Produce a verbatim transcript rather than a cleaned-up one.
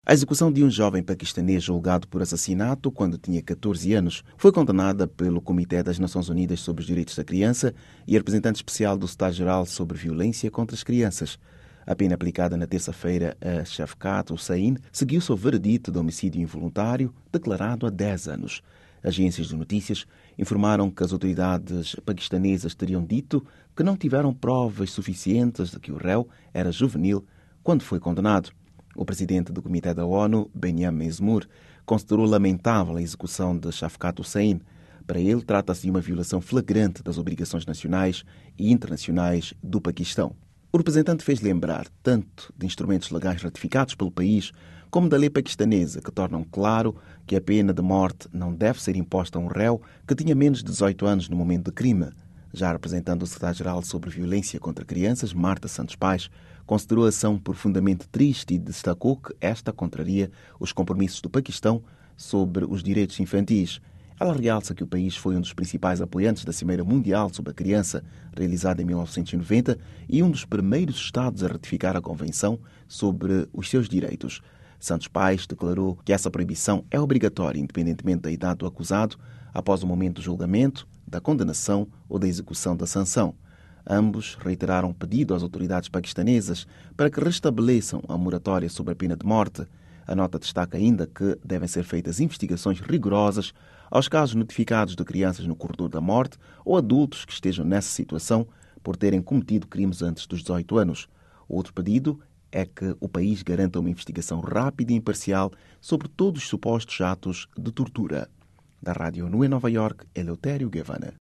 A execução de um jovem paquistanês julgado por assassinato quando tinha catorze anos foi condenada pelo Comitê das Nações Unidas sobre os Direitos da Criança e a representante especial do Estado-Geral sobre Violência contra as Crianças. A pena aplicada na terça-feira a Shafkat Hussain seguiu-se ao veredito de homicídio involuntário declarado há dez anos. Agências de notícias informaram que as autoridades paquistanesas teriam dito que não tiveram provas suficientes de que o réu era juvenil quando foi condenado. O presidente do Comitê da ONU, Benyamin Mezmour, considerou lamentável a execução de Shafkat Hussain. Para ele, trata-se de uma violação flagrante das obrigações nacionais e internacionais do Paquistão. O representante fez lembrar tanto de instrumentos legais ratificados pelo país como da lei paquistanesa, que tornam claro que a pena de morte não deve ser imposta a um réu que tinha menos de dezoito anos no momento do crime. Já representando o secretário-geral sobre violência contra crianças, Marta Santos Paz, considerou a ação profundamente triste e destacou que esta contraria os compromissos do Paquistão sobre os direitos infantis. Ela realça que o país foi um dos principais apoiantes da Cimeira Mundial sobre a Criança, realizada em mil novecentos e noventa, e um dos primeiros Estados a ratificar a Convenção sobre os seus direitos. Santos Paz declarou que essa proibição é obrigatória, independentemente da idade do acusado, após o momento do julgamento, da condenação ou da execução da sanção. Ambos reiteraram pedido às autoridades paquistanesas para que restabeleçam a moratória sobre a pena de morte. A nota destaca ainda que devem ser feitas investigações rigorosas aos casos notificados de crianças no corredor da morte ou adultos que estejam nessa situação por terem cometido crimes antes dos dezoito anos. Outro pedido é que o país garanta uma investigação rápida e imparcial sobre todos os supostos atos de tortura. Da Rádio ONU em Nova Iorque, Eleutério Gavanna.